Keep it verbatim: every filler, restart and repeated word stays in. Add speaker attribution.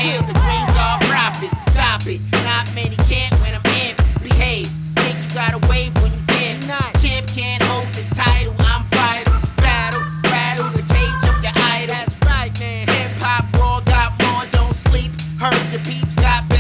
Speaker 1: Hail the green guard prophets, stop it. Not many can't when I'm in. Behave, think you gotta wave when you can. Champ can't hold the title, I'm vital. Battle, rattle the cage of your idol. That's right, man. Hip hop raw, got more, don't sleep. Heard your beats got